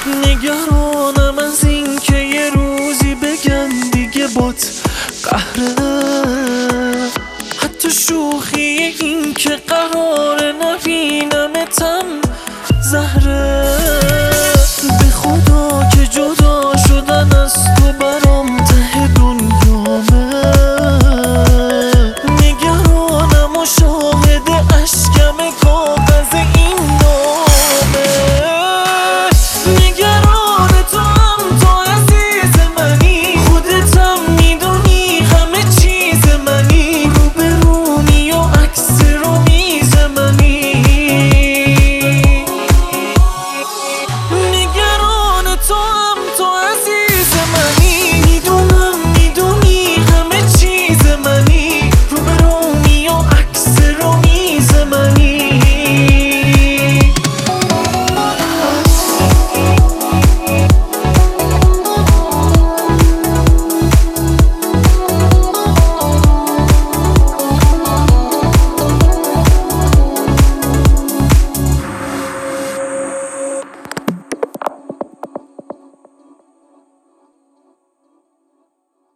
نگرانم از این که یه روزی بگن دیگه بات قهره، حتی شوخی این که قراره نبینمتم زهره. به خدا که جدا شدن از تو برام ته دنیامه، نگرانم و شاهد اشکم کاغذ این نامه. نگران تو هم تو عزیز منی، خودتم میدونی همه چیز منی، روبرونی و عکس رو میز منی. نگران تو